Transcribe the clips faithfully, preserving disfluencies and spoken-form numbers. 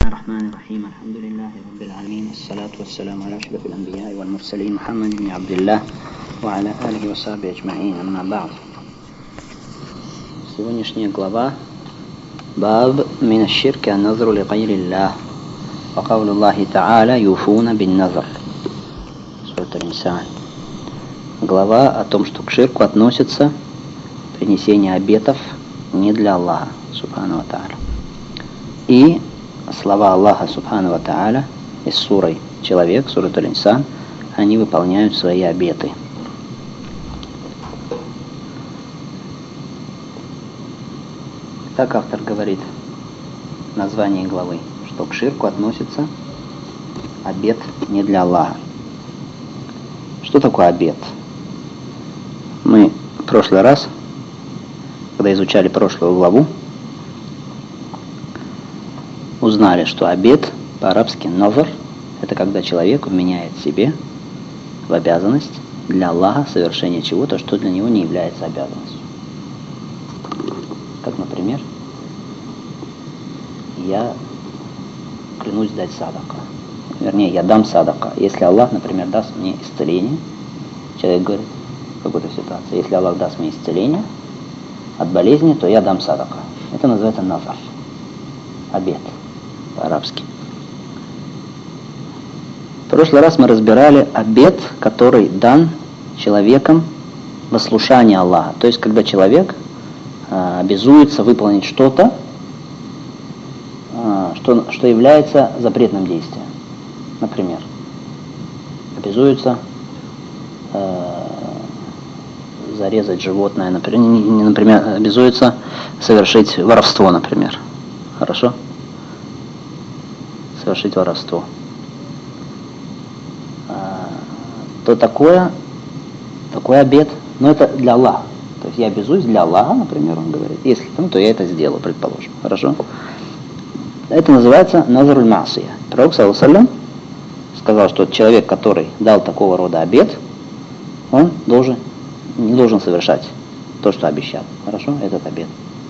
الرحمن الرحيم الحمد لله رب العالمين الصلاة والسلام على أشرف الأنبياء والمرسلين محمد بن عبد الله وعلى آله وصحبه أجمعين أما بعد. Сегодняшняя глава باب من الشرك النظر لغير الله وقول الله تعالى يوفون بالنظر. Сура Аль-Инсан. Глава о том, что к ширку относится принесение обетов не для Аллаха Субхану ва Тааля. И слова Аллаха Субхану ва Тааля из суры «Человек», сура Аль-Инсан, они выполняют свои обеты. Так автор говорит в названии главы, что к ширку относится обет не для Аллаха. Что такое обет? Мы в прошлый раз, когда изучали прошлую главу, узнали, что обет по-арабски «назар» — это когда человек вменяет себе в обязанность для Аллаха совершение чего-то, что для него не является обязанностью. Как, например, я клянусь дать садака. Вернее, я дам садака. Если Аллах, например, даст мне исцеление, человек говорит в какой-то ситуации, если Аллах даст мне исцеление от болезни, то я дам садака. Это называется назар. Обет по-арабски. В прошлый раз мы разбирали обет, который дан человеком во слушание Аллаха. То есть, когда человек э, обязуется выполнить что-то, э, что, что является запретным действием. Например, обязуется э, зарезать животное, например, не, не, например, обязуется совершить воровство, например. Хорошо? Совершить воровство. А, то такое, такой обет, но это для Аллаха. То есть я обязуюсь для Аллаха, например, он говорит. Если там, то я это сделаю, предположим. Хорошо? Это называется назаруль масия. Пророк, саллаллаху алейхи ва саллям, сказал, что человек, который дал такого рода обет, он должен, не должен совершать то, что обещал. Хорошо? Этот обет.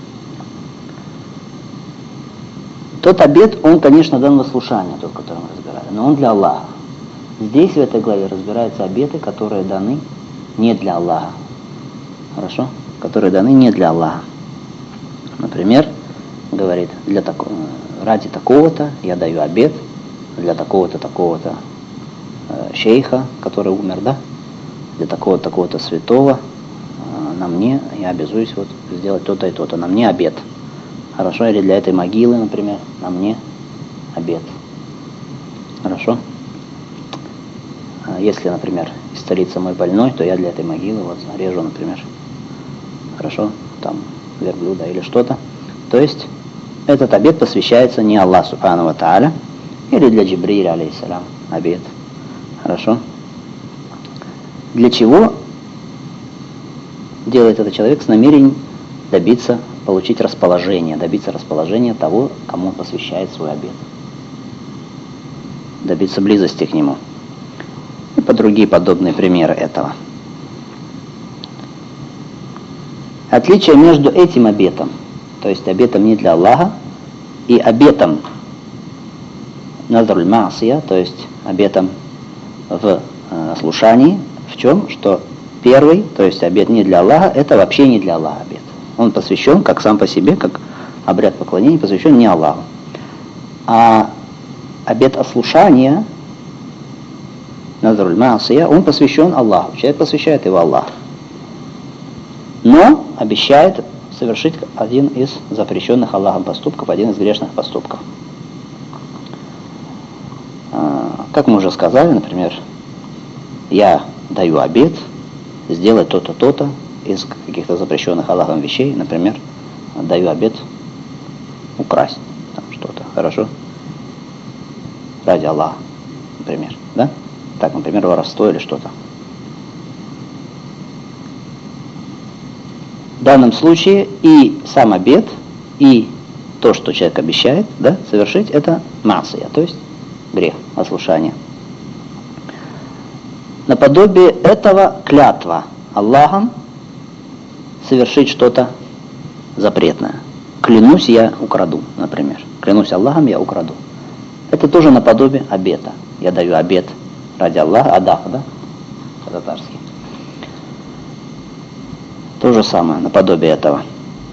Тот обет, он, конечно, дан во слушание, тот, который мы разбирали, но он для Аллаха. Здесь, в этой главе, разбираются обеты, которые даны не для Аллаха. Хорошо? Которые даны не для Аллаха. Например, говорит, для такого, ради такого-то я даю обет, для такого-то, такого-то э, шейха, который умер, да? Для такого-то, такого-то святого э, на мне, я обязуюсь вот сделать то-то и то-то, на мне обет. Хорошо, или для этой могилы, например, на мне обет. Хорошо. Если, например, исцелится мой больной, то я для этой могилы вот режу, например, хорошо, там, верблюда или что-то. То есть, этот обет посвящается не Аллаху Субхану ва Тааля, или для Джибриля, алейхиссалям, обет. Хорошо. Для чего делает этот человек с намерением добиться, получить расположение, добиться расположения того, кому он посвящает свой обет. Добиться близости к нему. И по другие подобные примеры этого. Отличие между этим обетом, то есть обетом не для Аллаха, и обетом назаруль масия, то есть обетом в э, слушании, в чем? Что первый, то есть обет не для Аллаха, это вообще не для Аллаха обет. Он посвящен, как сам по себе, как обряд поклонения, посвящен не Аллаху. А обет ослушания, назаруль масия, он посвящен Аллаху. Человек посвящает его Аллаху. Но обещает совершить один из запрещенных Аллахом поступков, один из грешных поступков. Как мы уже сказали, например, я даю обет сделать то-то, то-то из каких-то запрещенных Аллахом вещей, например, даю обет украсть там что-то, хорошо? Ради Аллаха, например, да? Так, например, воровство или что-то. В данном случае и сам обет, и то, что человек обещает, да, совершить, это масия, то есть грех, ослушание. Наподобие этого клятва Аллахом совершить что-то запретное. Клянусь, я украду, например. Клянусь Аллахом, я украду. Это тоже наподобие обета. Я даю обет ради Аллаха, адах, да, по-татарски. То же самое, наподобие этого.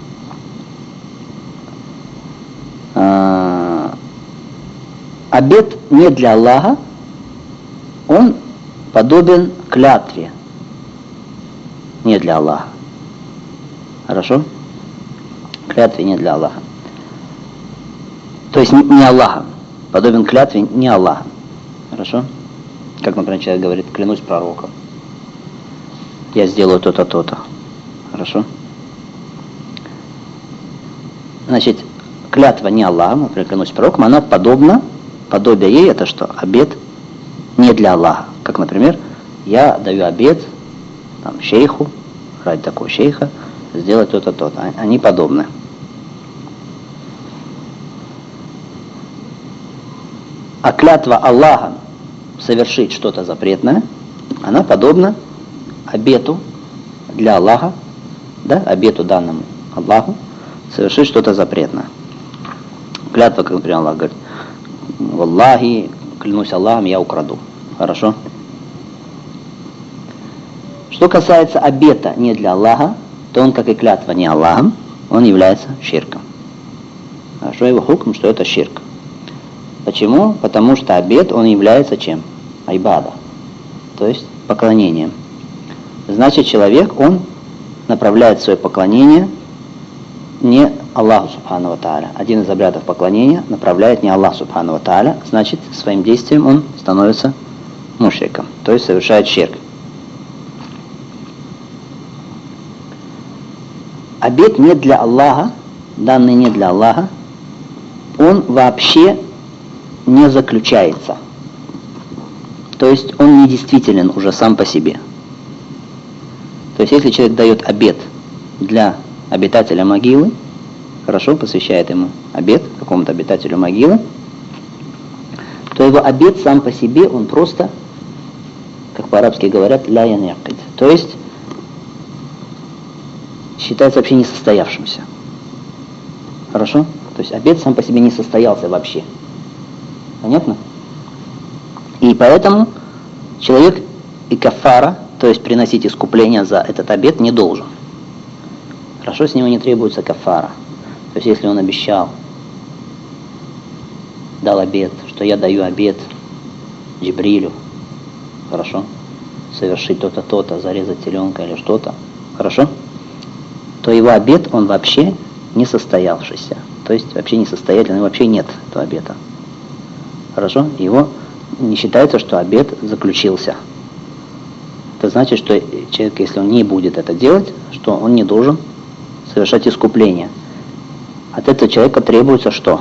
А, обет не для Аллаха, он подобен клятве. Не для Аллаха. Хорошо? Клятве не для Аллаха. То есть не Аллаха. Подобен клятве не Аллаха. Хорошо? Как, например, человек говорит, клянусь пророком. Я сделаю то-то, то-то. Хорошо? Значит, клятва не Аллаха, например, клянусь пророком, она подобна, подобие ей это что? Обет не для Аллаха. Как, например, я даю обет там, шейху, ради такого шейха, сделать то-то, то-то. Они подобны. А клятва Аллаха совершить что-то запретное, она подобна обету для Аллаха, да, обету данному Аллаху, совершить что-то запретное. Клятва, как, например, Аллах говорит, «Валлахи, клянусь Аллахом, я украду». Хорошо? Что касается обета не для Аллаха, то он, как и клятва не Аллахом, он является ширком. Хорошо, его хукм, что это ширк. Почему? Потому что обет, он является чем? Айбада. То есть поклонением. Значит, человек, он направляет свое поклонение не Аллаху Субхану ва Тааля. Один из обрядов поклонения направляет не Аллах Субхану ва Тааля, значит, своим действием он становится мушриком, то есть совершает ширк. Обет не для Аллаха, данный не для Аллаха, он вообще не заключается. То есть он не действителен уже сам по себе. То есть если человек дает обет для обитателя могилы, хорошо, посвящает ему обет какому-то обитателю могилы, то его обет сам по себе, он просто, как по-арабски говорят, ля янякид. То есть считается вообще несостоявшимся. Хорошо? То есть обет сам по себе не состоялся вообще. Понятно? И поэтому человек и кафара, то есть приносить искупление за этот обет, не должен. Хорошо, с него не требуется кафара. То есть если он обещал, дал обет, что я даю обет Джибрилю, хорошо, совершить то-то, то-то, зарезать теленка или что-то, хорошо, то его обет, он вообще не состоявшийся. То есть вообще несостоятельный, вообще нет этого обета. Хорошо? Его не считается, что обет заключился. Это значит, что человек, если он не будет это делать, что он не должен совершать искупление. От этого человека требуется что?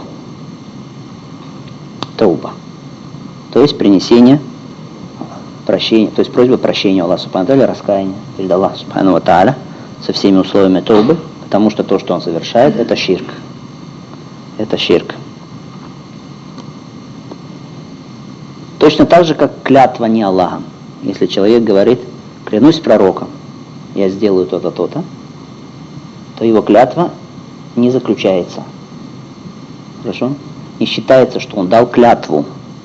Тауба. То есть принесение прощения, то есть просьба прощения Аллаху Субхану ва Тааля, раскаяния перед Аллахом Субхану ва Тааля со всеми условиями таубы, потому что то, что он совершает, это ширк. Это ширк. Точно так же, как клятва не Аллахом. Если человек говорит, клянусь пророком, я сделаю то-то, то-то, то его клятва не заключается. Хорошо? Не считается, что он дал клятву,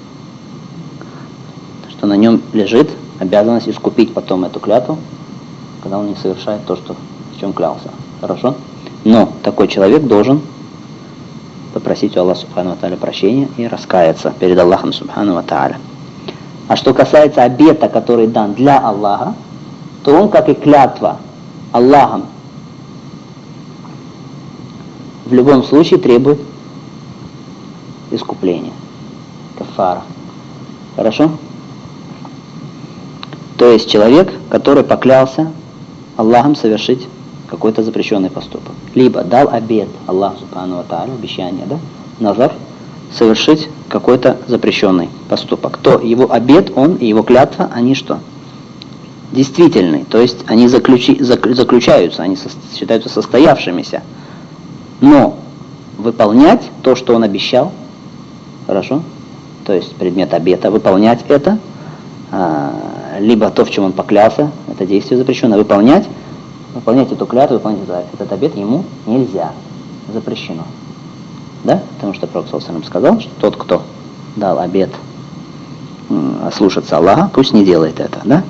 что на нем лежит обязанность искупить потом эту клятву, когда он не совершает то, что, в чем клялся. Хорошо? Но такой человек должен попросить у Аллаха Субхану ва Тааля прощения и раскаяться перед Аллахом Субхану ва Тааля. А что касается обета, который дан для Аллаха, то он, как и клятва Аллахом, в любом случае требует искупления, кафара. Хорошо? То есть человек, который поклялся Аллахом совершить какой-то запрещенный поступок. Либо дал обет Аллаху Субхану ва Тааля, обещание, да, назар, совершить какой-то запрещенный поступок. То его обет, он и его клятва, они что? Действительны. То есть они заключи, заклю, заключаются, они со, считаются состоявшимися. Но выполнять то, что он обещал, хорошо, то есть предмет обета, выполнять это, а, либо то, в чем он поклялся, это действие запрещено, выполнять, выполнять эту клятву, выполнять этот обет ему нельзя, запрещено. Да? Потому что Пророк саллаллаху алейхи ва саллям сказал, что тот, кто дал обет слушаться Аллаха, пусть не делает это, да?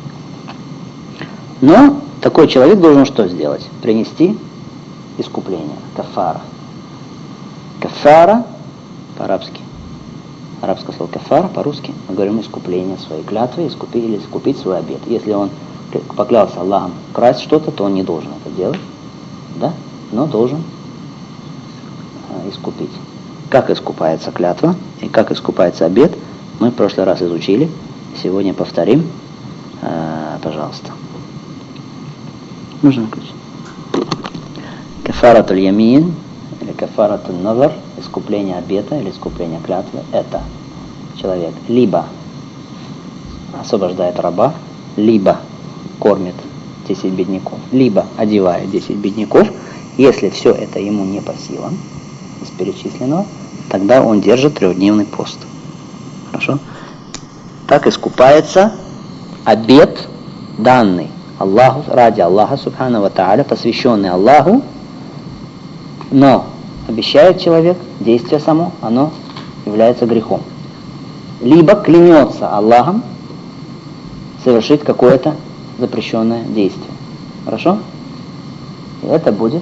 Но такой человек должен что сделать? Принести искупление, кафара. Кафара по-арабски. Арабское слово кафара по-русски. Мы говорим искупление своей клятвы, искупить или искупить свой обет. Если он поклялся Аллахом красть что-то, то он не должен это делать, да? Но должен э, искупить. Как искупается клятва и как искупается обет, мы в прошлый раз изучили. Сегодня повторим. Э, пожалуйста. Можно включить? Кафаратуль ямин или кафаратуль назар, искупление обета или искупление клятвы, это человек либо освобождает раба, либо кормит десять бедняков, либо одевает десять бедняков. Если все это ему не по силам из перечисленного, тогда он держит трехдневный пост. Хорошо? Так искупается обет, данный Аллаху, ради Аллаха Субхану ва Тааля, посвященный Аллаху, но обещает человек, действие само, оно является грехом. Либо клянется Аллахом совершить какое-то запрещенное действие. Хорошо? И это будет,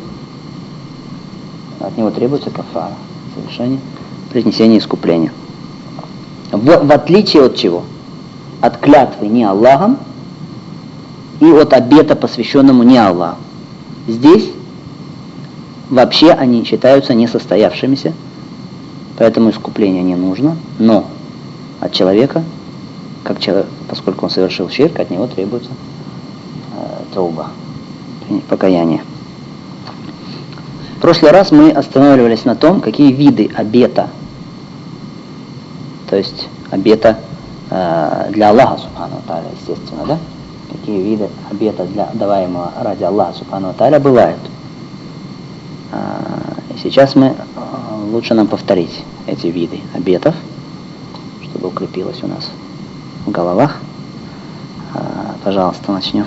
от него требуется кафара, совершение, произнесение искупления. В, в отличие от чего? От клятвы не Аллахом и от обета, посвященному не Аллаху. Здесь вообще они считаются несостоявшимися, поэтому искупление не нужно, но от человека, как человек, поскольку он совершил ширк, от него требуется э, тауба, покаяние. В прошлый раз мы останавливались на том, какие виды обета, то есть обета э, для Аллаха Субхану ва Тааля, естественно, да? Какие виды обета, для, даваемого ради Аллаха Субхану ва Тааля, бывают. Э, и сейчас мы, э, лучше нам повторить эти виды обетов, чтобы укрепилось у нас в головах. Э, пожалуйста, начнем.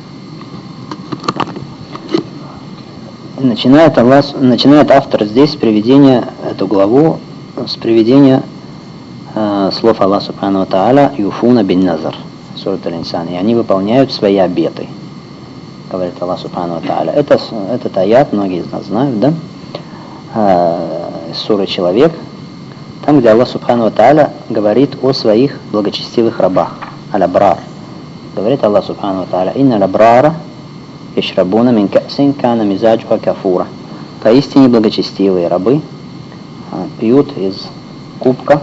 Начинает, Аллах, начинает автор здесь приведение, эту главу с приведения э, слов Аллаха Субхану ва Тааля «Юфуна бин назар» сурат Аль-Инсан, и они выполняют свои обеты, говорит Аллах Субхану ва Тааля. Это, этот аят многие из нас знают, да? Э, сура «Человек», там, где Аллах Субхану ва Тааля говорит о своих благочестивых рабах, аль-абрар. Говорит Аллах Субхану ва Тааля: «Инна аль-абрара ишрабуна мин касин кана мизаджуха кафура». Поистине благочестивые рабы а, пьют из кубка,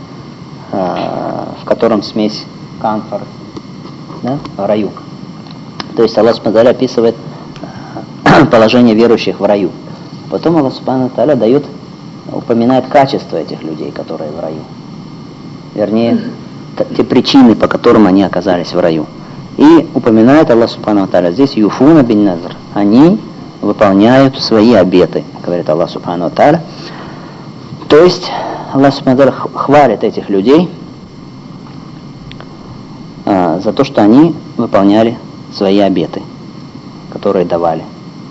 а, в котором смесь камфор, да, в раю. То есть Аллах Субхану ва Тааля описывает а, положение верующих в раю. Потом Аллах Субхану ва Тааля дает, упоминает качество этих людей, которые в раю. Вернее, те причины, по которым они оказались в раю. И упоминает Аллах Субхану ва Тааля здесь «Юфуна бин назр». Они выполняют свои обеты, говорит Аллах Субхану ва Тааля. То есть Аллах Субхану ва Тааля хвалит этих людей а, за то, что они выполняли свои обеты, которые давали.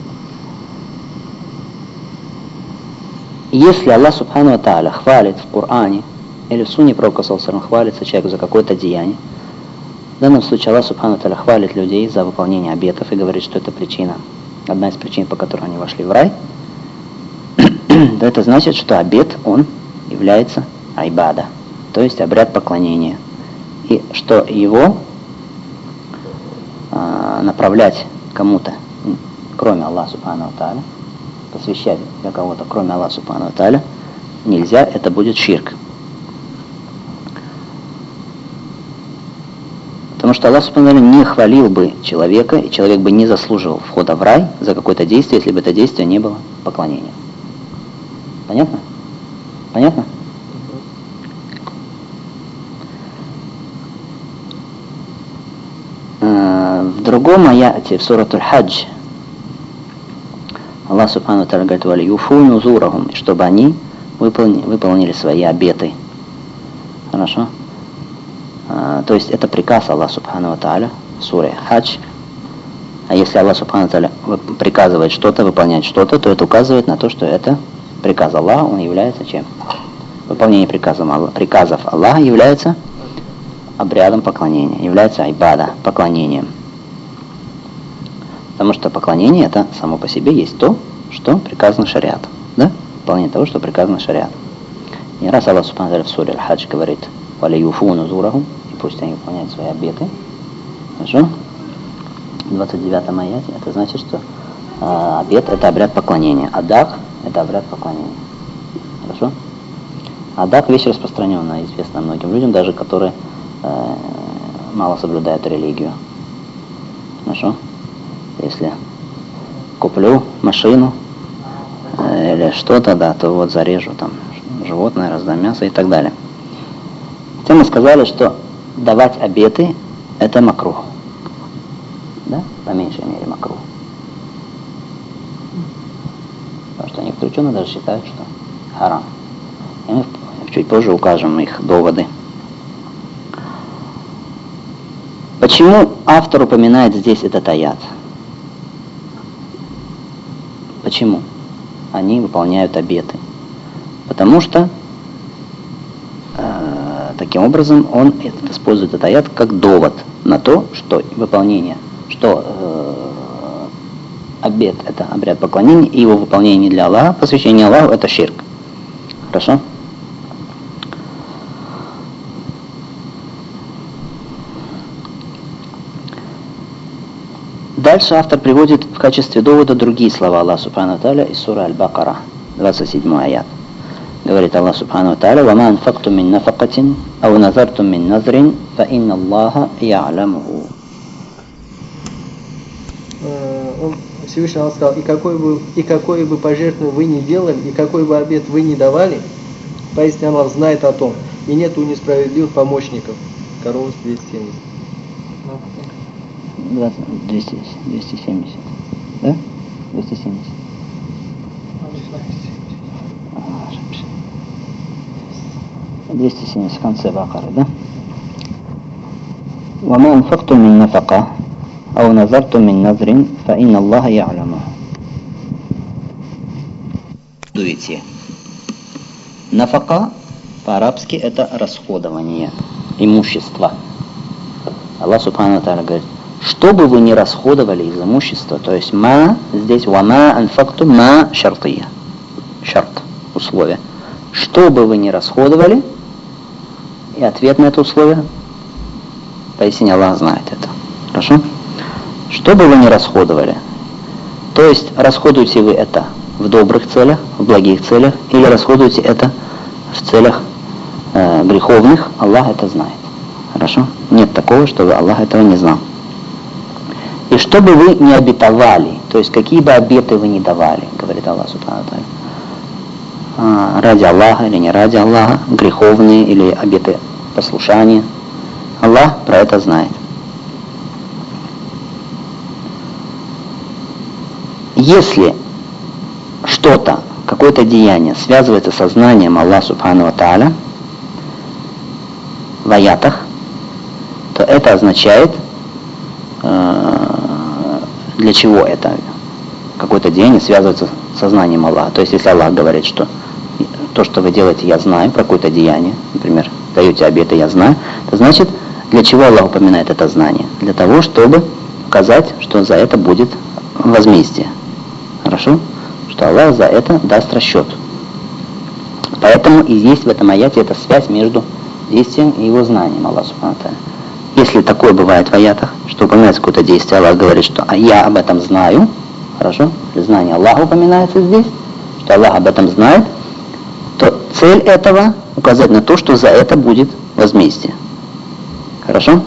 Если Аллах Субхану ва Тааля хвалит в Коране или в Сунне Пророка саллаллаху алейхи ва саллям, хвалится человек за какое-то деяние, в данном случае Аллах Субхану ва Тааля хвалит людей за выполнение обетов и говорит, что это причина, одна из причин, по которой они вошли в рай, то это значит, что обет, он является айбада, то есть обряд поклонения. И что его а, направлять кому-то, кроме Аллаха Субхану ва Тааля, посвящать для кого-то, кроме Аллаха Субхану ва Тааля, нельзя, это будет ширк. Потому что Аллах Субхану ва Тааля не хвалил бы человека, и человек бы не заслуживал входа в рай за какое-то действие, если бы это действие не было поклонением. Понятно? Понятно? В другом аяте, в сурат Аль-Хадж, Аллах Субхану ва Тааля говорит: «Вали юфу нузурахум», чтобы они выполнили, выполнили свои обеты. Хорошо? А, то есть это приказ Аллаха Субхану ва Тааля в суре Хадж. А если Аллах Субхану ва Тааля приказывает что-то, выполнять что-то, то это указывает на то, что это приказ Аллаха, он является чем? выполнение приказов, приказов Аллаха является обрядом поклонения, является айбада, поклонением. Потому что поклонение это само по себе есть то, что приказано шариатом. Да? Выполнение того, что приказано шариатом. И раз Аллах Субхану ва тааля в суре Аль-Хадж говорит «Валиюфу нузураху», и пусть они выполняют свои обеты. Хорошо? В двадцать девятом аяте это значит, что э, обет это обряд поклонения, а даг это обряд поклонения. Хорошо? А даг вещь распространенная, известна многим людям, даже которые э, мало соблюдают религию. Хорошо? Если куплю машину э, или что-то, да, то вот зарежу там животное, раздам мясо и так далее. Хотя мы сказали, что давать обеты это макрух. Да? По меньшей мере макрух. Потому что некоторые ученые даже считают, что харам. И мы чуть позже укажем их доводы. Почему автор упоминает здесь этот аят? Почему они выполняют обеты? Потому что э, таким образом он использует этот аят как довод на то, что выполнение, что э, обет это обряд поклонения, и его выполнение не для Аллаха, посвящение Аллаху это ширк. Хорошо? Дальше автор приводит в качестве довода другие слова Аллаха Субхану ва тааля из суры Аль-Бакара, двадцать седьмой аят. Говорит Аллах Субхану ва тааля: «Вама анфактум мин нафакатин, ау назартум мин назрин, фа инна Аллаха я'ламуху». Он Всевышний Аллах сказал: и какой бы и какое бы пожертвование вы ни делали, и какой бы обет вы ни давали, поистине Аллах знает о том, и нет у несправедливых помощников. Корова двести семьдесят. двести, двести семьдесят. Да? двести семьдесят. двести семьдесят в конце Бакары, да? «Вама анфактум мин нафака, ау назартум мин назрин, фа инна Аллаха я'ламу». Дуете. Нафака по-арабски это расходование имущества. Аллах Субхану ва тааля говорит: что бы вы ни расходовали из имущества, то есть ма, здесь вама анфакту ма шартия. Шарт, условие. Что бы вы ни расходовали, и ответ на это условие, поистине Аллах знает это. Хорошо? Что бы вы ни расходовали, то есть расходуете вы это в добрых целях, в благих целях, или расходуете это в целях э, греховных, Аллах это знает. Хорошо? Нет такого, чтобы Аллах этого не знал. И что бы вы ни обетовали, то есть какие бы обеты вы ни давали, говорит Аллах Субхану ва тааля, ради Аллаха или не ради Аллаха, греховные или обеты послушания, Аллах про это знает. Если что-то, какое-то деяние связывается со знанием Аллаха Субхану ва тааля в аятах, то это означает, для чего это какое-то деяние связывается со знанием Аллаха. То есть, если Аллах говорит, что то, что вы делаете, я знаю, про какое-то деяние, например, даете обеты, я знаю, то значит, для чего Аллах упоминает это знание? Для того, чтобы указать, что за это будет возмездие. Хорошо? Что Аллах за это даст расчет. Поэтому и есть в этом аяте эта связь между действием и его знанием Аллаха Субхану ва тааля. Если такое бывает в аятах, что упоминается какое-то действие, Аллах говорит, что а я об этом знаю, хорошо, знание Аллаха упоминается здесь, что Аллах об этом знает, то цель этого указать на то, что за это будет возмездие. Хорошо?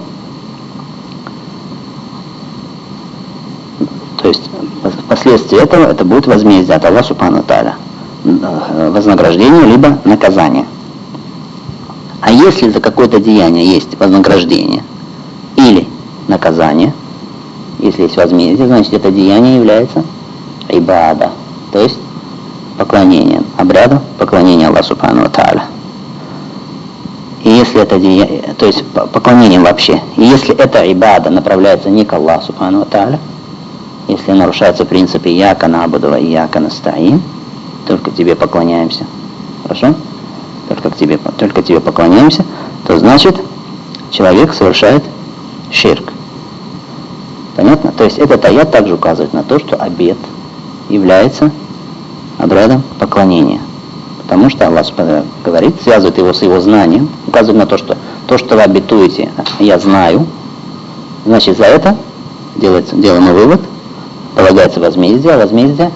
То есть впоследствии этого это будет возмездие от Аллаха Субхану ва тааля, вознаграждение либо наказание. А если за какое-то деяние есть вознаграждение или наказание, если есть возмездие, значит это деяние является ибада, то есть поклонением, обрядом поклонения Аллаху Субхану ва тааля. И если это деяние, то есть поклонением вообще, и если эта ибада направляется не к Аллаху Субхану ва тааля, если нарушаются принципы «Ияка на'буду ва ияка наста'ин», только тебе поклоняемся, хорошо? только, к тебе, только тебе поклоняемся, то значит человек совершает ширк. Понятно? То есть этот аят также указывает на то, что обет является обрядом поклонения. Потому что Аллах говорит, связывает его с его знанием, указывает на то, что то, что вы обетуете, я знаю, значит за это делается, делаем вывод, полагается возмездие, а возмездие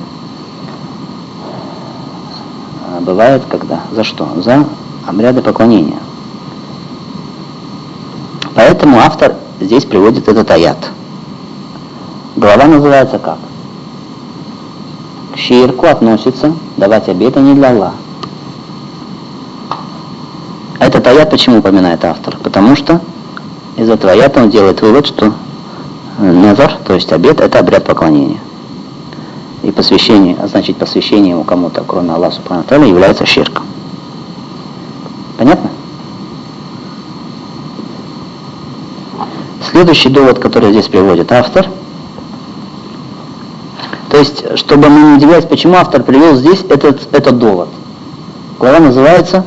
бывает когда? За что? За обряды поклонения. Поэтому автор здесь приводит этот аят. Глава называется как? К ширку относится давать обеты не для Аллаха. Этот аят почему упоминает автор? Потому что из этого аята он делает вывод, что назар, то есть обет, это обряд поклонения. И посвящение, а значит посвящение ему кому-то, кроме Аллаха Субхану ва Тааля, является ширком. Понятно? Следующий довод, который здесь приводит автор, то есть, чтобы мы не удивлялись, почему автор привел здесь этот, этот довод. Глава называется,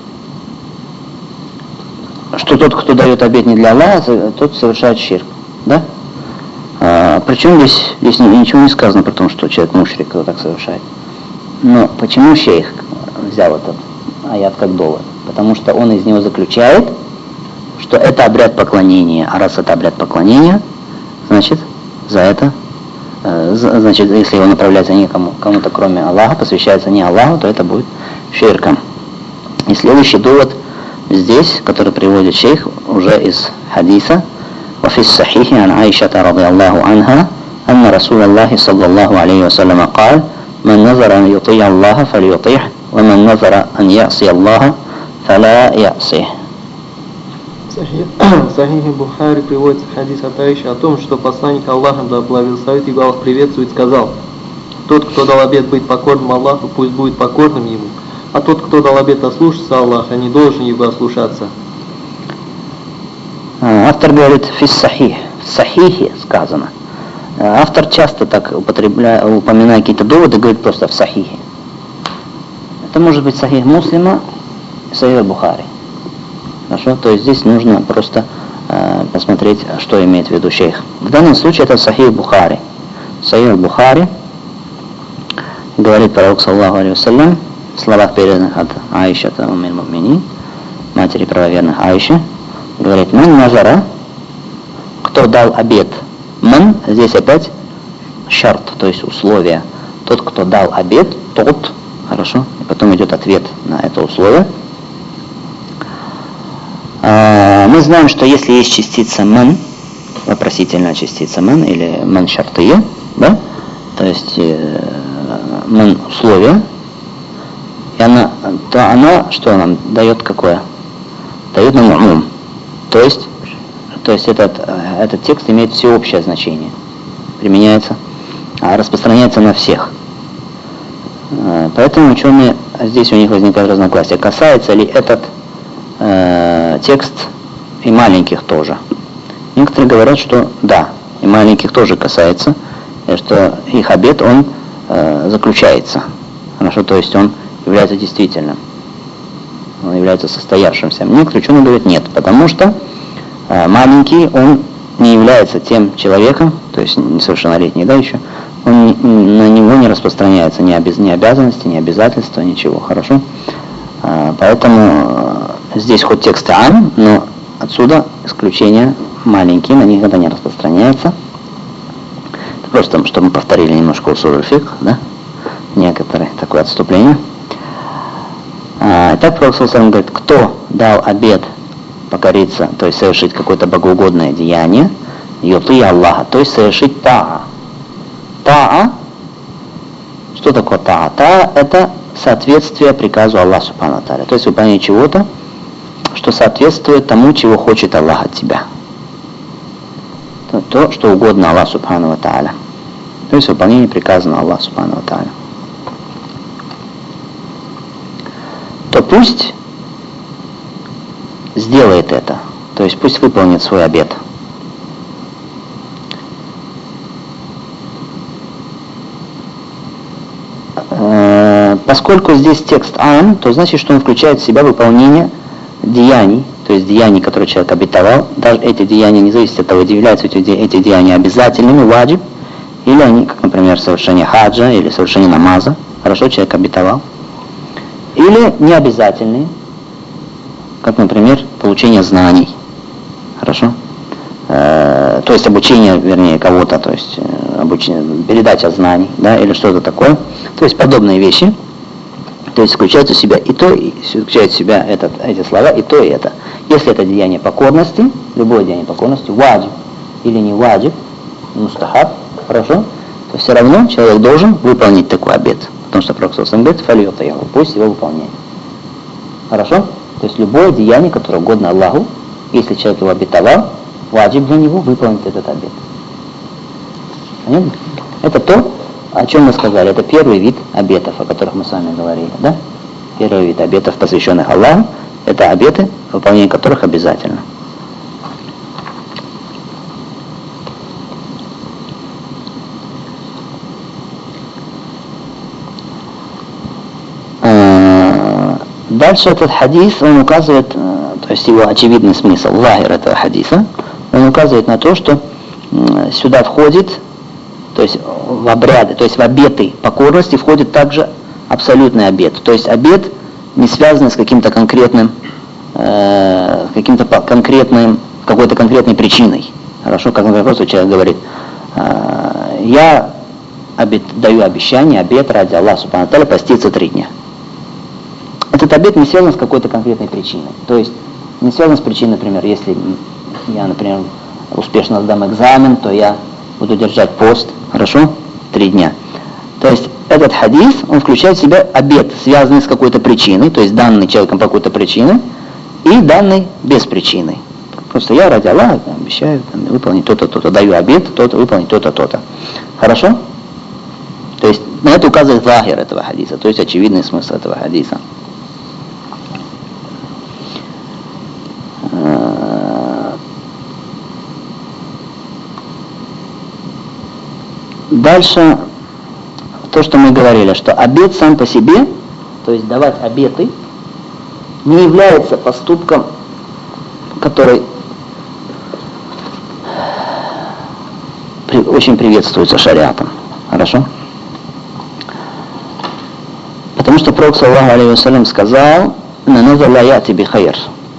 что тот, кто дает обет не для Аллаха, тот совершает ширк. Да? А, причем здесь, здесь ничего не сказано про то, что человек мушрик, кто так совершает. Но почему шейх взял этот аят как довод? Потому что он из него заключает, что это обряд поклонения, а раз это обряд поклонения, значит, за это, э, значит, если его направляется не кому, кому-то кроме Аллаха, посвящается не Аллаху, то это будет ширком. И следующий довод здесь, который приводит шейх уже из хадиса, وفي الصحيح عن عائشة رضي الله عنها أن رسول الله صلى الله عليه وسلم قال من نظر أن يطيع الله فليطيعه ومن نظر أن يعصي الله فلا يعصيه. В Сахихе Бухари приводится хадис от Аиши о том, что посланник Аллаха, да благословит его Аллах, приветствует, сказал: тот, кто дал обет быть покорным Аллаху, пусть будет покорным ему, а тот, кто дал обет ослушаться Аллаха, не должен его ослушаться. Автор говорит «фис сахих», в сахихе сказано. Автор часто так употребляет, упоминая какие-то доводы, говорит просто «в сахихе». Это может быть сахих Муслима, сахих Бухари. Хорошо? То есть здесь нужно просто э, посмотреть, что имеет в виду шейх. В данном случае это сахих Бухари. Сахих Бухари говорит пророк саллаллаху алейхи вассалям в словах, переданных от Аиши, уммиль му'минин, матери правоверных Аиши, говорит: «Ман назара», кто дал обет. Ман, здесь опять шарт, то есть условие. Тот, кто дал обет, тот, хорошо, и потом идет ответ на это условие. А, мы знаем, что если есть частица ман, вопросительная частица ман, или ман шартия, да, то есть э, ман условие, и она, то она, что нам дает какое? Дает нам умум. То есть, то есть этот, этот текст имеет всеобщее значение, применяется, распространяется на всех. Поэтому ученые, здесь у них возникает разногласие, касается ли этот э, текст и маленьких тоже. Некоторые говорят, что да, и маленьких тоже касается, и что их обет, он э, заключается. Хорошо, то есть он является действительным. Он является состоявшимся. Некоторые ученые говорят нет, потому что э, маленький, он не является тем человеком, то есть несовершеннолетний, да, еще, он, на него не распространяется ни, обез, ни обязанности, ни обязательства, ничего, хорошо? Э, поэтому э, здесь хоть текст ам, но отсюда исключение маленькие, на них это не распространяется. Это просто, чтобы мы повторили немножко усуль аль-фикх, да, некоторые такое отступление. Итак, пророк саллаллаху алейхи ва саллям говорит, кто дал обет покориться, то есть совершить какое-то богоугодное деяние, юти Аллаха, то есть совершить таа. Таа, что такое таа? Таа — это соответствие приказу Аллаха Субхану ва Тааля, то есть выполнение чего-то, что соответствует тому, чего хочет Аллах от тебя. То, то что угодно Аллаху Субхану ва Тааля. То есть выполнение приказа Аллаха Субхану ва Тааля. То пусть сделает это, то есть пусть выполнит свой обет. поскольку здесь текст ам, то значит, что он включает в себя выполнение деяний, то есть деяний, которые человек обетовал. Даже эти деяния не зависят от того, являются эти, эти деяния обязательными, ваджиб, или они, как, например, совершение хаджа или совершение намаза. Хорошо, человек обетовал. Или необязательные, как, например, получение знаний. Хорошо? Э, то есть обучение, вернее, кого-то, то есть э, обучение, передача знаний, да, или что-то такое. То есть подобные вещи. То есть включают в себя и то, и включают в себя этот, эти слова, и то, и это. Если это деяние покорности, любое деяние покорности, ваджиб или не ваджиб, мустахаб, хорошо, то все равно человек должен выполнить такой обет. Потому что Пророк сам говорит, фальёта его, пусть его выполняет. Хорошо? То есть любое деяние, которое угодно Аллаху, если человек его обетовал, ваджиб для него выполнить этот обет. Понятно? Это то, о чем мы сказали. Это первый вид обетов, о которых мы с вами говорили. Да? Первый вид обетов, посвященных Аллаху, это обеты, выполнение которых обязательно. Дальше этот хадис, он указывает, то есть его очевидный смысл, лагер этого хадиса, он указывает на то, что сюда входит, то есть в обряды, то есть в обеты покорности входит также абсолютный обет. То есть обет не связан с каким-то конкретным, э, каким-то конкретным, какой-то конкретной причиной. Хорошо, как, например, просто человек говорит, э, я обет, даю обещание, обет ради Аллаха субхану ва тааля поститься три дня. Этот обет не связан с какой-то конкретной причиной. То есть не связан с причиной, например, если я, например, успешно сдам экзамен, то я буду держать пост, хорошо, три дня. То есть этот хадис, он включает в себя обет, связанный с какой-то причиной, то есть данный человеком по какой-то причине, и данный без причины. Просто я ради Аллаха обещаю там, выполнить то-то, то-то, даю обет, то-то, выполнить то-то, то-то. Хорошо? То есть на это указывает лагер этого хадиса, то есть очевидный смысл этого хадиса. Дальше то, что мы говорили, что обет сам по себе, то есть давать обеты, не является поступком, который очень приветствуется шариатом. Хорошо? Потому что Пророк саллаллаху алейхи ва саллям сказал: «Назар ла яти би хайр».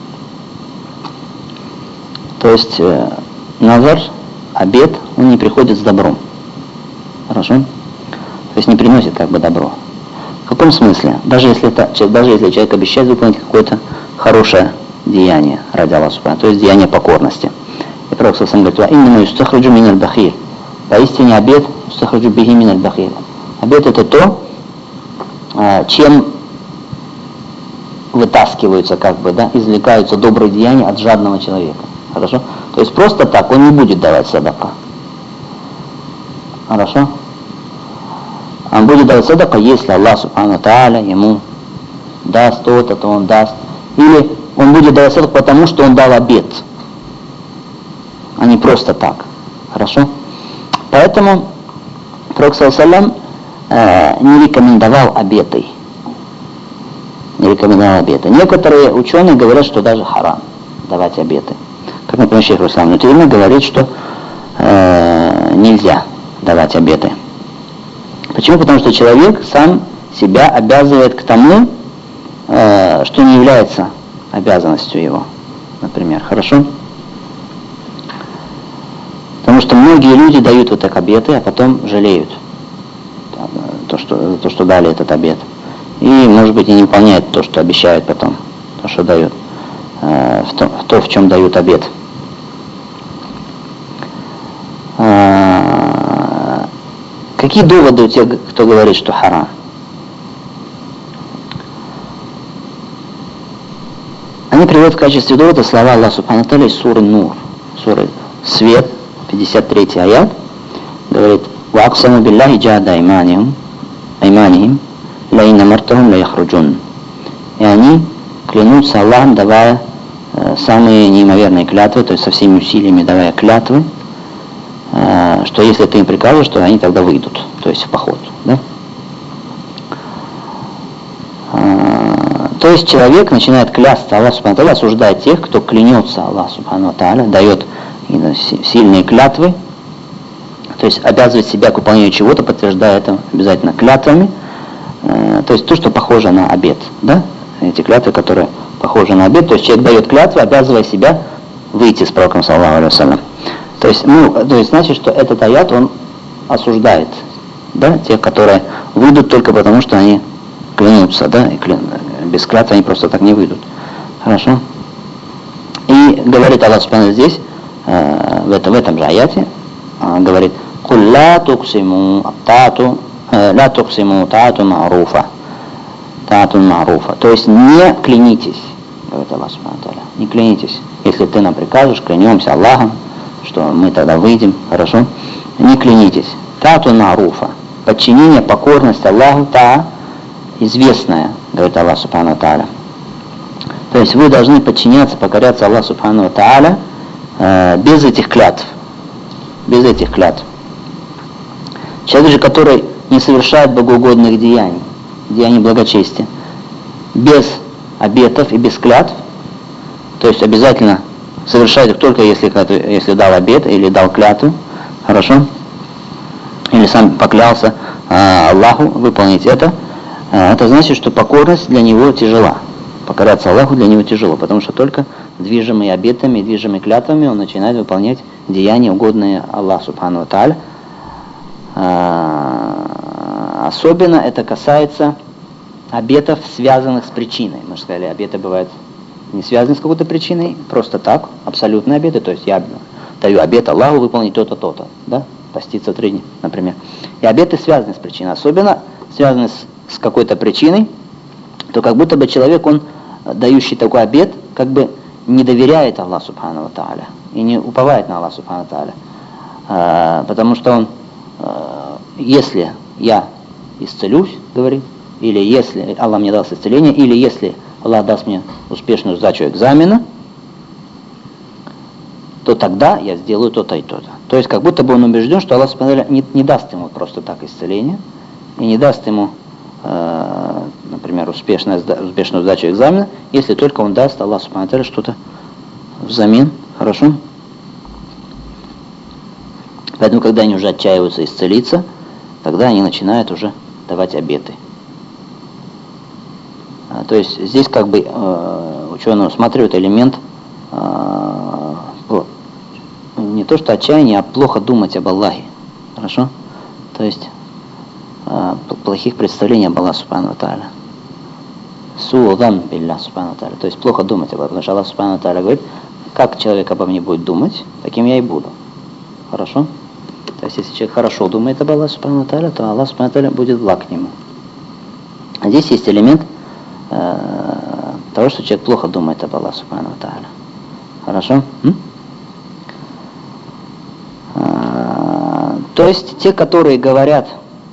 То есть э, назар, обет, он не приходит с добром. Хорошо? То есть не приносит как бы добро. В каком смысле? Даже если, это, даже если человек обещает выполнить какое-то хорошее деяние ради Аллаха, то есть деяние покорности. И Пророк сам говорит: «Иннама юстахраджу мин аль-бахир». Поистине обет юстахраджу бихи мин аль-бахир. Обет — это то, чем вытаскиваются, как бы, да, извлекаются добрые деяния от жадного человека. Хорошо? То есть просто так он не будет давать садака. Хорошо? Он будет давать садака, если Аллах субхану ва тааля ему даст то-то, то он даст. Или он будет давать садаку, потому что он дал обет, а не просто так. Хорошо? Поэтому Пророк саллаллаху алейхи ва саллям э, не рекомендовал обеты. Не рекомендовал обеты. Некоторые ученые говорят, что даже харам давать обеты. Как, например, шейх Руслан Нутейми говорит, что э, нельзя давать обеты. Почему? Потому что человек сам себя обязывает к тому, э, что не является обязанностью его, например. Хорошо? Потому что многие люди дают вот так обеты, а потом жалеют то, что, то, что дали этот обет. И, может быть, и не выполняют то, что обещают потом, то, что дают, э, в, то, в то, в чем дают обет. Э, какие доводы у тех, кто говорит, что харам? Они приводят в качестве довода слова Аллаха субхану ва тааля из суры Нур, суры Свет, пятьдесят третий аят, говорит: «Вааксаму биллахи джада айманихим, айманихим, лаин амартахум ла яхруджун». И они клянутся Аллахом, давая э, самые неимоверные клятвы, то есть со всеми усилиями давая клятвы, э, что если ты им прикажешь, то они тогда выйдут, то есть в поход. Да? есть человек начинает клясться, Аллах Субхану ва Тааля осуждает тех, кто клянется Аллах Субхану ва Тааля, дает сильные клятвы, то есть обязывает себя к выполнению чего-то, подтверждая это обязательно клятвами, то есть то, что похоже на обет, да, эти клятвы, которые похожи на обет, то есть человек дает клятву, обязывая себя выйти с пророком, саллаллаху алейхи ва саллям. То есть, ну, то есть значит, что этот аят, он осуждает, да, тех, которые выйдут только потому, что они клянутся, да, и кля... без клятвы они просто так не выйдут. Хорошо? И говорит Аллах Субхану здесь, э, в, это, в этом же аяте, э, говорит, «Куль ла туксиму таату, ла туксиму таату ма'руфа». Таату ма'руфа. То есть не клянитесь, говорит Аллах Субхану ва Тааля, не клянитесь. Если ты нам прикажешь, клянемся Аллахом, что мы тогда выйдем, хорошо? Не клянитесь. Таату ма'руфа. Подчинение, покорность Аллаху, та известная, говорит Аллах Субхану ва Тааля. То есть вы должны подчиняться, покоряться Аллаху Субхану ва Тааля э, без этих клятв. Без этих клятв. Человек же, который не совершает богоугодных деяний, деяний благочестия, без обетов и без клятв, то есть обязательно совершает их только если, если дал обет или дал клятву, хорошо? Или сам поклялся э, Аллаху выполнить это, э, это значит, что покорность для него тяжела. Покоряться Аллаху для него тяжело, потому что только движимый обетами и движимый клятвами он начинает выполнять деяния, угодные Аллаху Субхану ва Тааля. Э, особенно это касается обетов, связанных с причиной. Мы же сказали, обеты бывают не связаны с какой-то причиной, просто так, абсолютные обеты, то есть я даю обет Аллаху выполнить то-то, то-то, да, поститься три дня, например. И обеты связаны с причиной, особенно связаны с, с какой-то причиной, то как будто бы человек, он, дающий такой обет, как бы не доверяет Аллаху Субхану ва Тааля и не уповает на Аллаха Субхану ва Тааля, а, потому что он, а, если я исцелюсь, говорит, или если Аллах мне даст исцеление, или если Аллах даст мне успешную сдачу экзамена, то тогда я сделаю то-то и то-то. То есть как будто бы он убежден, что Аллах не, не даст ему просто так исцеление, и не даст ему, э, например, успешную, успешную сдачу экзамена, если только он даст Аллаху Субхану ва Тааля что-то взамен. Хорошо? Поэтому, когда они уже отчаиваются исцелиться, тогда они начинают уже давать обеты. А, то есть здесь как бы э, ученые усматривают элемент э, не то что отчаяние, а плохо думать об Аллахе. Хорошо? То есть э, плохих представлений об Аллахе Субхану ва Тааля. Су'дан билля Субхану ва Тааля. То есть плохо думать об Аллахе. Потому что Аллах Субхану ва Тааля говорит, как человек обо мне будет думать, таким я и буду. Хорошо? То есть если человек хорошо думает об Аллахе Субхану ва Тааля, то Аллах Субхану ва Тааля будет благ к нему. А здесь есть элемент э, того, что человек плохо думает об Аллахе Субхану ва Тааля. Хорошо? М? То есть те, которые говорят,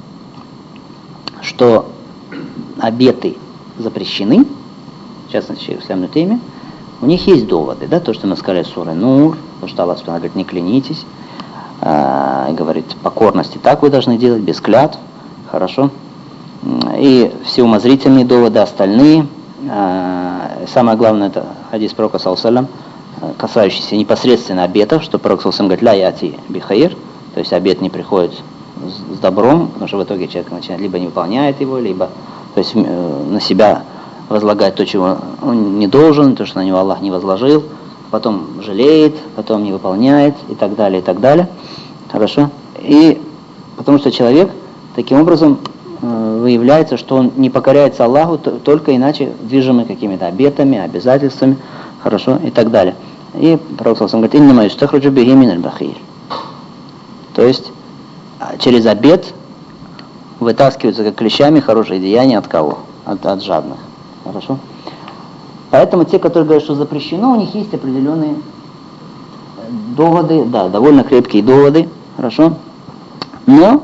что обеты запрещены, в частности, в ислямной теме, у них есть доводы, да, то, что мы сказали суры Нур, то, что Аллах говорит, не клянитесь, э, говорит, покорности так вы должны делать, без клятв, хорошо, и все умозрительные доводы, остальные, э, самое главное, это хадис пророка, саллаллаху алейхи ва саллям, касающийся непосредственно обетов, что пророк, саллаллаху алейхи ва саллям, говорит, ля яти бихаир, то есть обет не приходит с, с добром, потому что в итоге человек начинает либо не выполняет его, либо то есть, э, на себя возлагает то, чего он не должен, то, что на него Аллах не возложил, потом жалеет, потом не выполняет и так далее, и так далее. Хорошо? И потому что человек таким образом э, выявляется, что он не покоряется Аллаху т- только иначе движимый какими-то обетами, обязательствами, хорошо, и так далее. И пророк саллаллаху алейхи ва саллям говорит, «Иннама юстахраджу бихи миналь бахир». То есть через обет вытаскиваются как клещами хорошие деяния от кого? От, от жадных. Хорошо? Поэтому те, которые говорят, что запрещено, у них есть определенные доводы, да, довольно крепкие доводы, хорошо? Но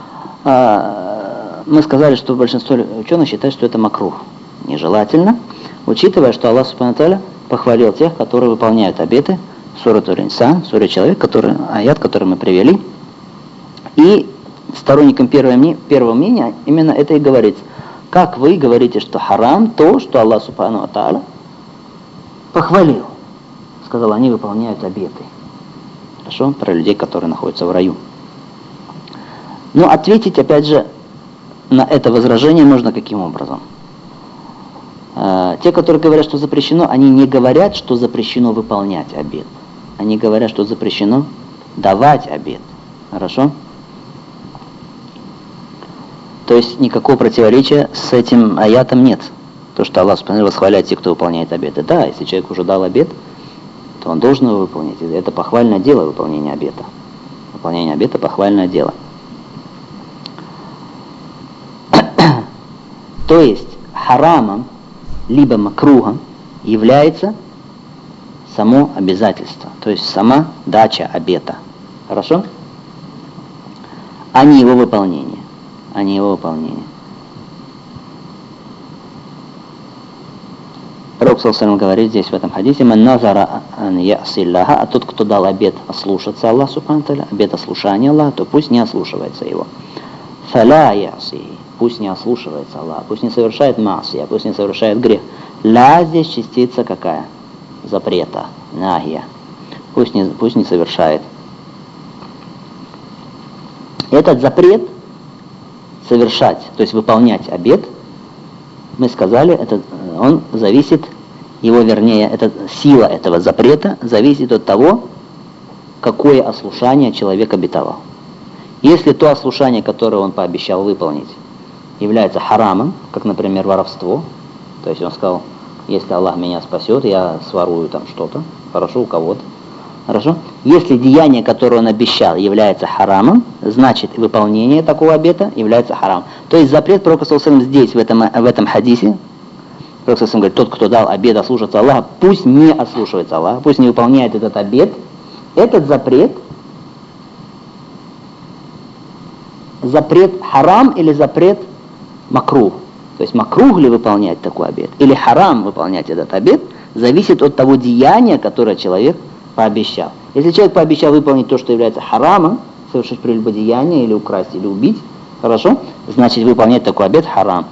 а, мы сказали, что большинство ученых считают, что это макрух. Нежелательно, учитывая, что Аллах Субхану ва Тааля похвалил тех, которые выполняют обеты, сура Тур-Инсан, сура Человек, который, аят, который мы привели. И сторонникам первого, первого мнения именно это и говорится. как вы говорите, что харам то, что Аллах Субхану ва Тааля похвалил. Сказал, они выполняют обеты. Хорошо? Про людей, которые находятся в раю. Но ответить, опять же, на это возражение можно каким образом? Э, те, которые говорят, что запрещено, они не говорят, что запрещено выполнять обет. Они говорят, что запрещено давать обет. Хорошо? То есть никакого противоречия с этим аятом нет. То, что Аллах Субхану восхваляет тех, кто выполняет обеты. Да, если человек уже дал обет, то он должен его выполнить. Это похвальное дело, выполнение обета. Выполнение обета – похвальное дело. То есть харамом, либо макрухом является само обязательство. То есть сама дача обета. Хорошо? А не его выполнение. А не его выполнение. Пророк саллаллаху говорит здесь в этом хадисе: «Ман назара ан яси Аллаха», а тот, кто дал обет ослушаться Аллаха субхану тааля, обет ослушания Аллаха, то пусть не ослушивается его. Фаля яси, пусть не ослушивается Аллаха, пусть не совершает маасия, пусть не совершает грех. Ля здесь частица какая? Запрета, нахия. Пусть не, пусть не совершает. Этот запрет совершать, то есть выполнять обет, мы сказали, это, он зависит, его вернее, это, сила этого запрета зависит от того, какое ослушание человек обетовал. Если то ослушание, которое он пообещал выполнить, является харамом, как, например, воровство, то есть он сказал, если Аллах меня спасет, я сворую там что-то, хорошо, у кого-то, хорошо. Если деяние, которое он обещал, является харамом, значит выполнение такого обета является харамом. То есть запрет Пророка саллаллаху алейхи ва саллям здесь, в этом, в этом хадисе, Пророк саллаллаху алейхи ва саллям говорит, тот, кто дал обет ослушаться Аллаха, пусть не ослушивается Аллаха, пусть не выполняет этот обет. Этот запрет, запрет харам или запрет макрух. То есть макрух ли выполнять такой обет, или харам выполнять этот обет, зависит от того деяния, которое человек пообещал. Если человек пообещал выполнить то, что является харамом, совершить прелюбодеяние или украсть, или убить, хорошо, значит выполнять такой обет харам.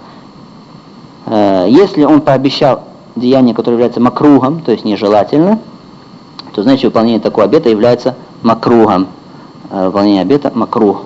Если он пообещал деяние, которое является макругом, то есть нежелательно, то значит выполнение такого обета является макругом. Выполнение обета макруг.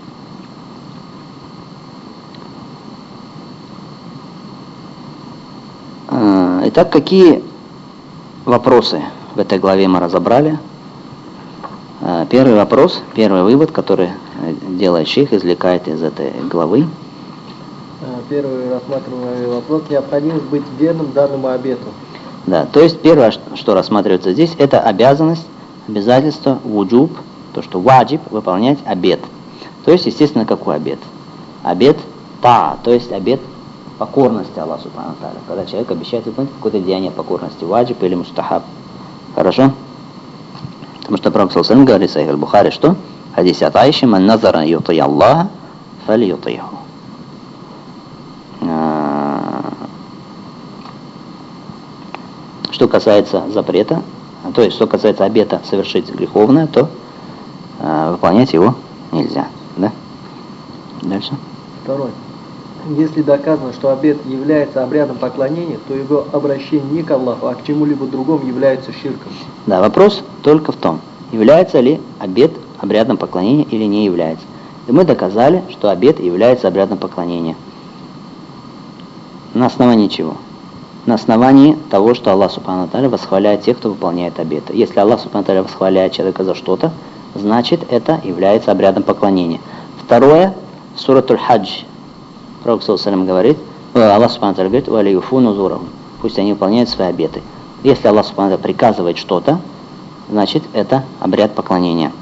Итак, какие вопросы в этой главе мы разобрали? Первый вопрос, первый вывод, который делает шейх, извлекает из этой главы. Первый рассматриваемый вопрос: необходимость быть верным данному обету. Да, то есть первое, что рассматривается здесь, это обязанность, обязательство, вуджуб, то, что ваджиб, выполнять обет. То есть, естественно, какой обет? Обет та, то есть обет покорности Аллаху субхану тааля. Когда человек обещает выполнить какое-то деяние покорности, ваджиб или мустахаб. Хорошо? Потому что Пророк саллаллаху алейхи ва саллям говорит в Сахих аль-Бухари, что в хадисе от Айши: «Ман назара юти Аллаха, фали ютиху». Что касается запрета, то есть что касается обета совершить греховное, то э, выполнять его нельзя. Да? Дальше. Второй. Если доказано, что обет является обрядом поклонения, то его обращение не к Аллаху, а к чему-либо другому является ширком. Да, вопрос только в том, является ли обет обрядом поклонения или не является. И мы доказали, что обет является обрядом поклонения. На основании чего? На основании того, что Аллах субхану тааля восхваляет тех, кто выполняет обеты. Если Аллах субхану тааля восхваляет человека за что-то, значит это является обрядом поклонения. Второе, сурат аль-Хадж. Пророк саллаллаху алейхи ва саллям говорит, Аллах субхану тааля говорит: «Ва лиюфу нузурахум», пусть они выполняют свои обеты. Если Аллах субхану тааля приказывает что-то, значит это обряд поклонения.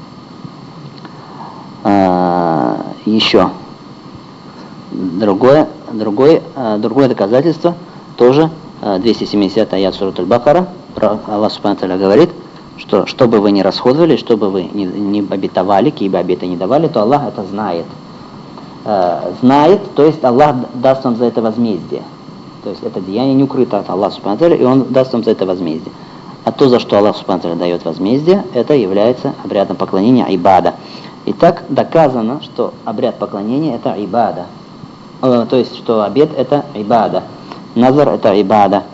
А, еще другое, другое, другое доказательство тоже двести семидесятый аят сурат аль-Бакара. Аллах субхану тааля говорит, что что бы вы ни расходовали, что бы вы ни, ни обетовали, какие бы обеты ни давали, то Аллах это знает. Э, знает, то есть Аллах даст вам за это возмездие. То есть это деяние не укрыто от Аллаха субхану тааля, и Он даст вам за это возмездие. А то, за что Аллах субхану тааля дает возмездие, это является обрядом поклонения ибада. Итак, доказано, что обряд поклонения это ибада. э, то есть, что обет это ибада, назар это ибада.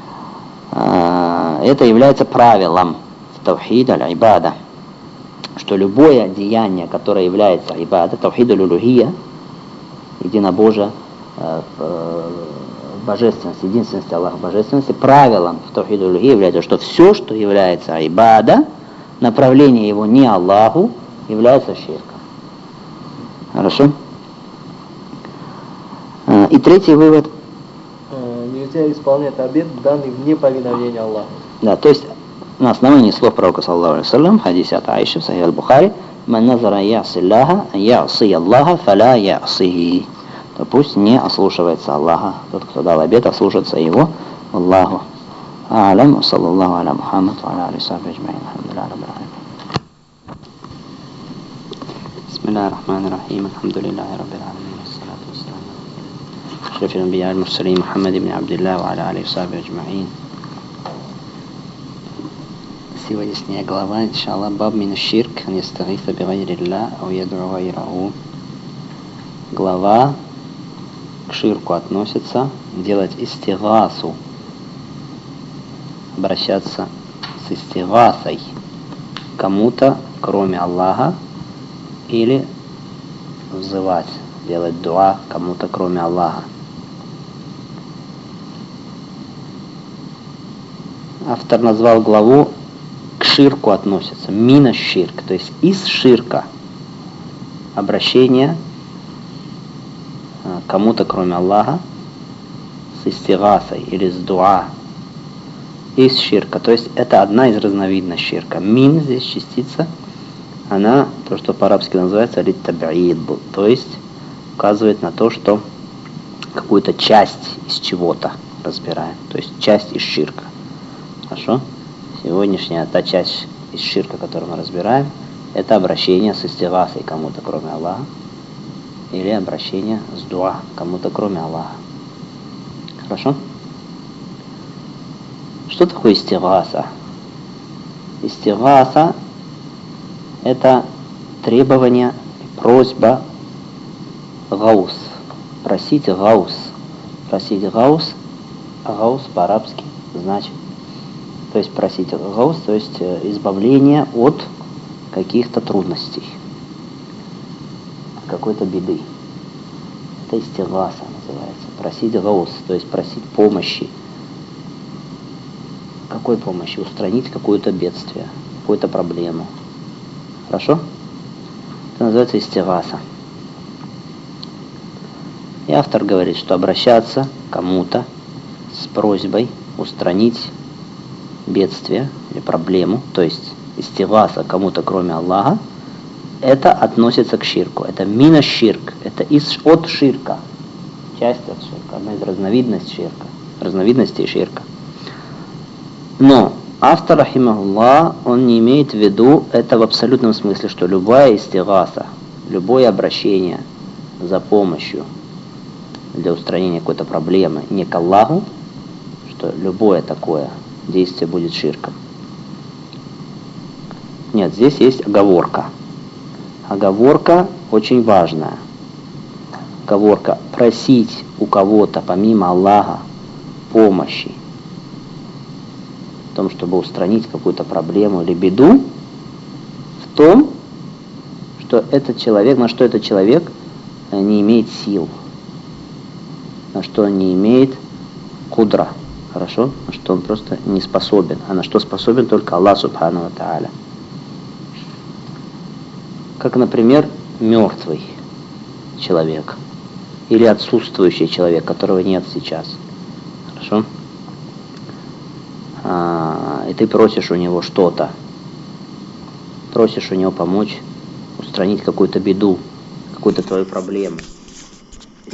Э, это является правилом в тавхид аль-ибада, что любое деяние, которое является ибада, тавхид аль-улухия, единобожие, э, э, божественность, единственность Аллаха, божественности, правилом в тавхид аль-улухия является, что все, что является ибада, направление его не Аллаху, является ширком. Хорошо? И третий вывод. Нельзя исполнять обет, данный вне повиновения Аллаху. Да, то есть на основании слов пророка саллаллаху алейхи ва саллям, в хадисе от Аиши в Сахих аль-Бухари, «Ман назара яси Аллаха, яси Аллаха, фаля ясихи». То пусть не ослушивается Аллаха. Тот, кто дал обет, ослушается его. Аллаху а'лам, саллаллаху аля Мухаммад, ва аля алейхи аджмаин, алхамдулиллахи раббил аламин. Бисмиллахир рахманир рахим, алхамдулиллахи раббил аламин, вассалату вассаламу аля أشرف الأنبياء المرسلين محمد بن عبد الله وعلى آله وصحبه أجمعين. Сегодняшняя глава, иншаллах, баб мин аш-ширк ан ястагиса би гайриллах ау яд'у гайраху. Глава к ширку относится делать истигасу, обращаться с истигасой кому-то, кроме Аллаха, или взывать, делать дуа кому-то, кроме Аллаха. Автор назвал главу «К ширку относится», «мина ширк», то есть из ширка, обращение кому-то, кроме Аллаха, с истигасой или с дуа, из ширка, то есть это одна из разновидностей ширка. Мин, здесь частица, она, то, что по-арабски называется лит-таб'ид, то есть указывает на то, что какую-то часть из чего-то разбираем, то есть часть из ширка. Хорошо? Сегодняшняя та часть из ширка, которую мы разбираем, это обращение с истигасой кому-то, кроме Аллаха, или обращение с дуа кому-то, кроме Аллаха. Хорошо? Что такое истигаса? Истигаса — это требование, просьба, гаус. Просить гаус. Просить гаус, а гаус по-арабски значит, то есть просить гаус, то есть избавление от каких-то трудностей, от какой-то беды. Это истигаса называется. Просить гаус, то есть просить помощи. Какой помощи? Устранить какое-то бедствие, какую-то проблему. Хорошо? Это называется истигаса. И автор говорит, что обращаться к кому-то с просьбой устранить бедствие или проблему, то есть истигаса кому-то, кроме Аллаха, это относится к ширку. Это мина ширк, это из, от ширка, часть от ширка, одна из разновидностей ширка, разновидностей ширка. Но автор, рахимахуллах, он не имеет в виду это в абсолютном смысле, что любая истигаса, любое обращение за помощью для устранения какой-то проблемы не к Аллаху, что любое такое действие будет ширком. Нет, здесь есть оговорка. Оговорка очень важная. Оговорка: просить у кого-то помимо Аллаха помощи в том, чтобы устранить какую-то проблему или беду, в том, что этот человек, на что этот человек не имеет сил, на что он не имеет кудра, хорошо, на что он просто не способен, а на что способен только Аллах субхану ва тааля. Как, например, мертвый человек или отсутствующий человек, которого нет сейчас. Хорошо? А, и ты просишь у него что-то, просишь у него помочь устранить какую-то беду, какую-то твою проблему.